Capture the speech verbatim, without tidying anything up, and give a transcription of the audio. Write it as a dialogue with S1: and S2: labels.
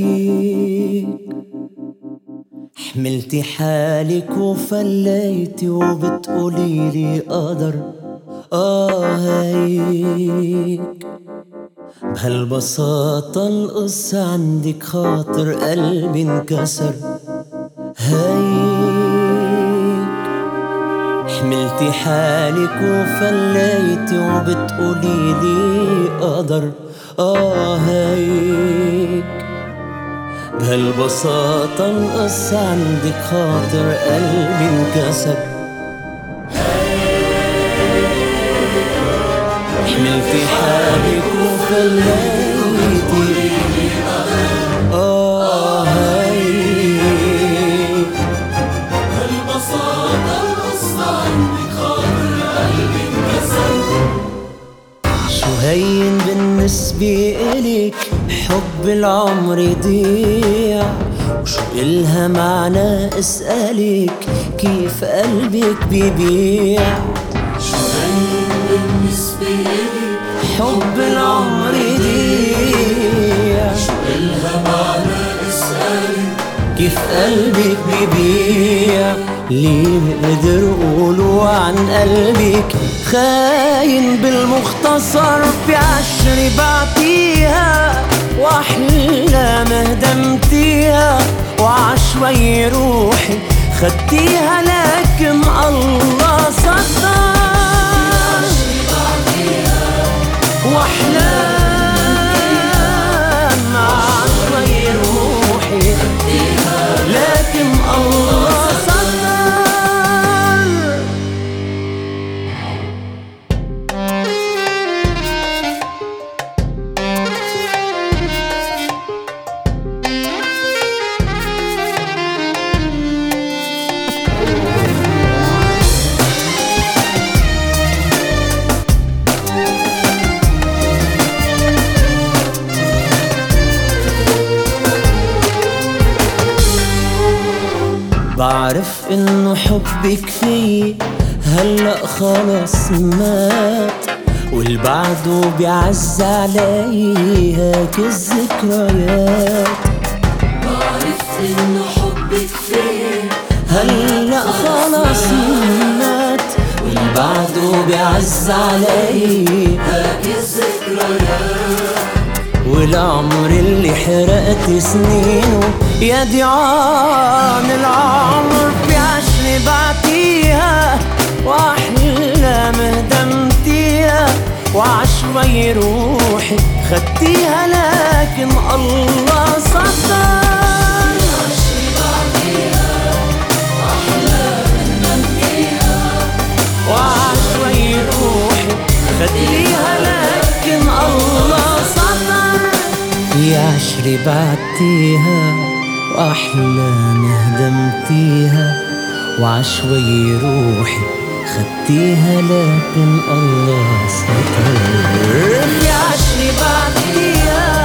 S1: هيك حملتي حالك وفليتي وبتقوليلي قدر. آه هيك بهالبساطة القصة عندك خاطر قلبي انكسر. هيك حملتي حالك وفليتي وبتقوليلي قدر. آه هيك بهالبساطة القصة عندك خاطر قلبي انكسر. حملتي حالك وفليتي آه هيك
S2: بهالبساطة القصة عندك خاطر قلبي انكسر.
S1: شو هين بالنسبة إلك حب العمر يضيع، وشو إلها معنى اسألك كيف قلبك بيبيع.
S2: شو هين بالنسبة إلك
S1: حب العمر يضيع،
S2: شو إلها معنى اسألك
S1: كيف قلبك بيبيع. ليه قدر قولوا عن قلبك خاين بالمختصر؟ في عشرة بعتيها وأحلام هدمتيها، وعشوي روحي خدتيها لكن الله ستر. وأحلام عشوي روحي لكن الله ستر. بعرف انه حبك في هلأ خلص مات، والبعده بيعز علي هيك الذكريات.
S2: بعرف إنه حبك فيه
S1: هلأ خلص مات، والبعده بيعز علي
S2: هاك الذكريات.
S1: والعمر اللي حرقت سنينه يا ضيعان العمر. في عشرة بعتيها وأحلام هدمتيها، وعشوي روحي خدتيها لكن الله ستر. وعشوي روحي خدتيها لكن الله ستر. يا عشرة بعتيها وأحلام هدمتيها، وعشوي روحي خدتيها لكن الله ستر. يا عشرة بعتيها